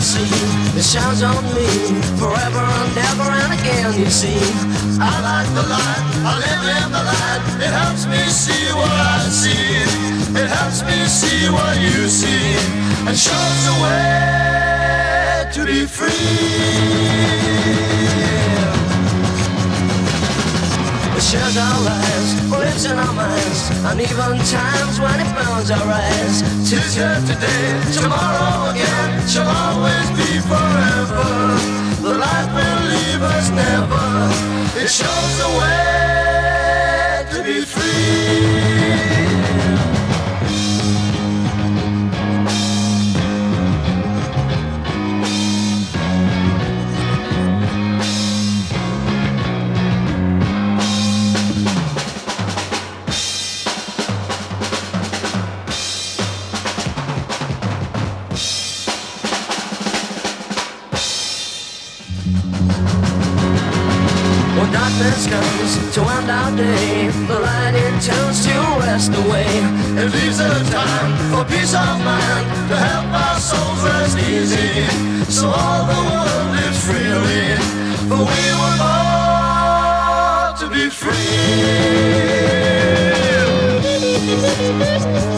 see, it shines on me forever and ever and again, you see. I like the light, I live in the light. It helps me see what I see. It helps me see what you see, and shows the way to be free. It shares our lives, lives in our minds, and even times when it burns our eyes. Tis here today, tomorrow again, shall always be forever. The light will leave us never. It shows the way to be free. When darkness comes to end our day, the light it turns to rest away. It leaves a time for peace of mind, to help our souls rest easy, so all the world lives freely, for we were born to be free.